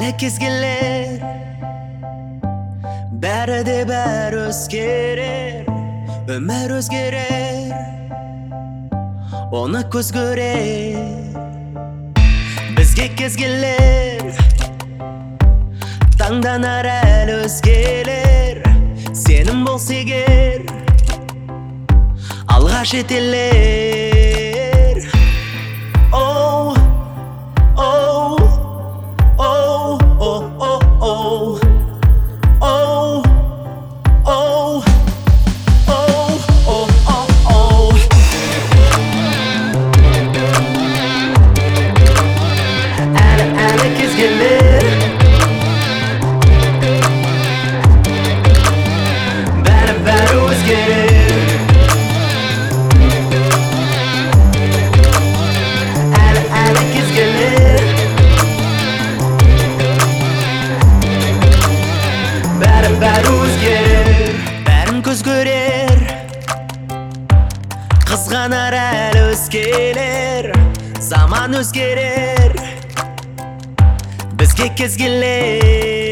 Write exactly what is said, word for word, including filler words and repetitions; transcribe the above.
Әлі кезгелер бәрі де бәрі өзгерер, өмір өзгерер, оны көз көрер. Бізге кезгелер таңданар әлі өзгелер, сенім болса егер алға жетелер. Оу, оу, оу, оу, оу, оу, оу, оу, оу, оу, оу. Әлі, әлі кезгелер бәрі бәрі өзгерер. Әлі, әлі кезгелер бәрі бәрі өзгерер. Бәрін көз көрер, қызғанар әлі өзгелер. Заман өзгерер, бізге кезгелер.